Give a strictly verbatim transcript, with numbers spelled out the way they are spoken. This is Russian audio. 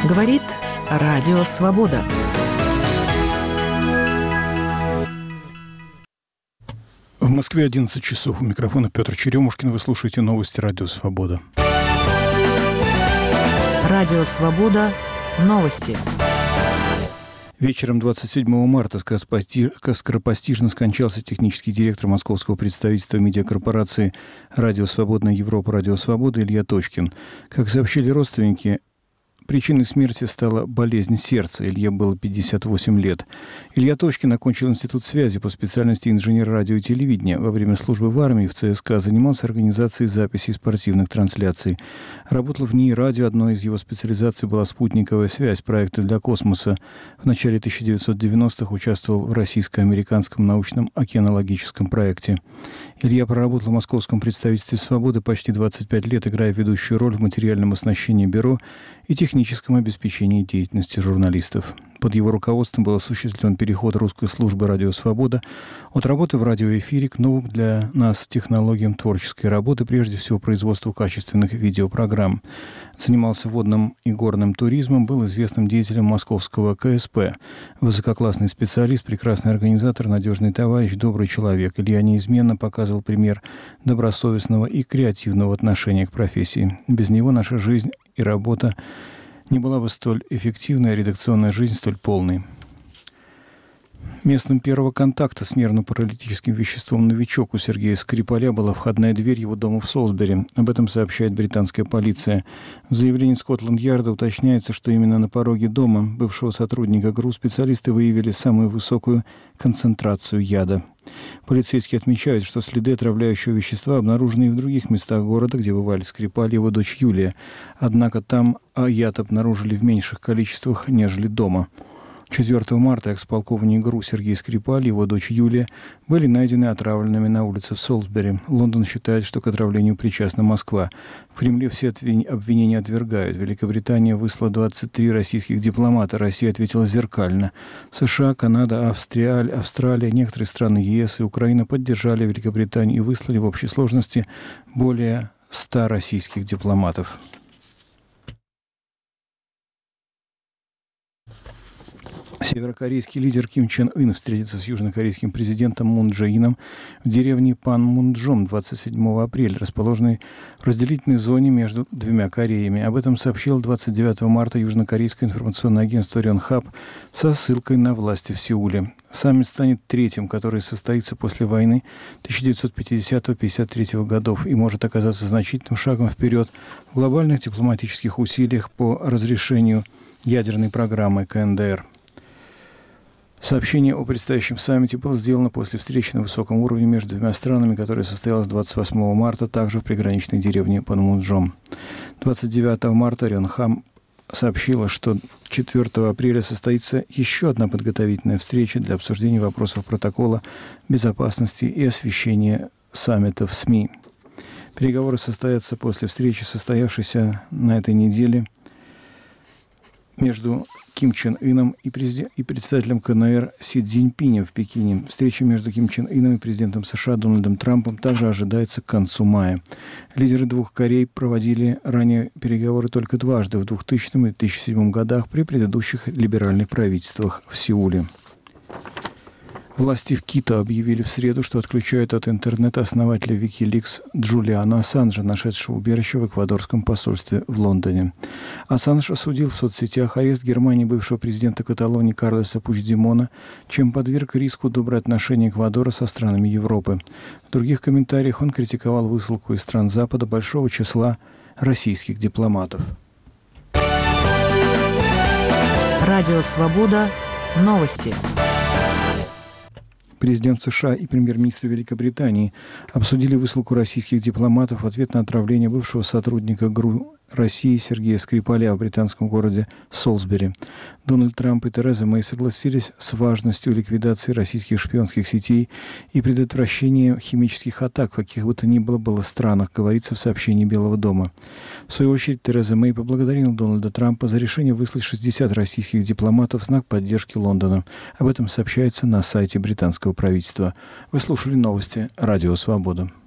Говорит Радио Свобода. В Москве одиннадцать часов. У микрофона Петр Черемушкин. Вы слушаете новости Радио Свобода. Радио Свобода. Новости. Вечером двадцать седьмого марта скоропостижно скончался технический директор московского представительства медиакорпорации «Радио Свободная Европа», «Радио Свобода» Илья Точкин. Как сообщили родственники, причиной смерти стала болезнь сердца. Илье было пятьдесят восемь лет. Илья Точкин окончил институт связи по специальности инженер радио и телевидения. Во время службы в армии в ЦСКА занимался организацией записей спортивных трансляций. Работал в НИИ радио. Одной из его специализаций была спутниковая связь, проекты для космоса. В начале тысяча девятьсот девяностых участвовал в российско-американском научном океанологическом проекте. Илья проработал в московском представительстве «Свободы» почти двадцать пять лет, играя ведущую роль в материальном оснащении бюро и техническом обеспечении деятельности журналистов. Под его руководством был осуществлен переход русской службы «Радио Свобода» от работы в радиоэфире к новым для нас технологиям творческой работы, прежде всего производству качественных видеопрограмм. Занимался водным и горным туризмом, был известным деятелем московского ка эс пэ. Высококлассный специалист, прекрасный организатор, надежный товарищ, добрый человек. Илья неизменно показывал пример добросовестного и креативного отношения к профессии. Без него наша жизнь и работа не была бы столь эффективной, а редакционная жизнь столь полной. Местом первого контакта с нервно-паралитическим веществом новичок у Сергея Скрипаля была входная дверь его дома в Солсбери. Об этом сообщает британская полиция. В заявлении Скотланд-Ярда уточняется, что именно на пороге дома бывшего сотрудника ГРУ специалисты выявили самую высокую концентрацию яда. Полицейские отмечают, что следы отравляющего вещества обнаружены и в других местах города, где бывали Скрипаль и его дочь Юлия. Однако там яд обнаружили в меньших количествах, нежели дома. четвёртого марта экс-полковник ГРУ Сергей Скрипаль и его дочь Юлия были найдены отравленными на улице в Солсбери. Лондон считает, что к отравлению причастна Москва. В Кремле все обвинения отвергают. Великобритания выслала двадцать три российских дипломата. Россия ответила зеркально. США, Канада, Австрия, Австралия, некоторые страны ЕС и Украина поддержали Великобританию и выслали в общей сложности более ста российских дипломатов. Северокорейский лидер Ким Чен Ын встретится с южнокорейским президентом Мун Чже Ином в деревне Панмунджом двадцать седьмого апреля, расположенной в разделительной зоне между двумя Кореями. Об этом сообщило двадцать девятого марта южнокорейское информационное агентство Рёнхап со ссылкой на власти в Сеуле. Саммит станет третьим, который состоится после войны тысяча девятьсот пятидесятого — пятьдесят третьего годов и может оказаться значительным шагом вперед в глобальных дипломатических усилиях по разрешению ядерной программы ка эн дэ эр. Сообщение о предстоящем саммите было сделано после встречи на высоком уровне между двумя странами, которая состоялась двадцать восьмого марта также в приграничной деревне Панмунджом. двадцать девятого марта Рёнхап сообщила, что четвёртого апреля состоится еще одна подготовительная встреча для обсуждения вопросов протокола безопасности и освещения саммита в СМИ. Переговоры состоятся после встречи, состоявшейся на этой неделе между Ким Чен Ыном и, президент, и председателем ка эн эр Си Цзиньпинем в Пекине. Встреча между Ким Чен Ыном и президентом США Дональдом Трампом также ожидается к концу мая. Лидеры двух Корей проводили ранее переговоры только дважды в двухтысячном и две тысячи седьмом годах при предыдущих либеральных правительствах в Сеуле. Власти в Кито объявили в среду, что отключают от интернета основателя Wikileaks Джулиана Ассанжа, нашедшего убежище в эквадорском посольстве в Лондоне. Ассанж осудил в соцсетях арест Германии бывшего президента Каталонии Карлеса Пучдемона, чем подверг риску добрые отношения Эквадора со странами Европы. В других комментариях он критиковал высылку из стран Запада большого числа российских дипломатов. Радио Свобода. Новости. Президент США и премьер-министр Великобритании обсудили высылку российских дипломатов в ответ на отравление бывшего сотрудника ГРУ России Сергея Скрипаля в британском городе Солсбери. Дональд Трамп и Тереза Мэй согласились с важностью ликвидации российских шпионских сетей и предотвращения химических атак в каких бы то ни было было странах, говорится в сообщении Белого дома. В свою очередь Тереза Мэй поблагодарила Дональда Трампа за решение выслать шестьдесят российских дипломатов в знак поддержки Лондона. Об этом сообщается на сайте британского правительства. Вы слушали новости Радио Свобода.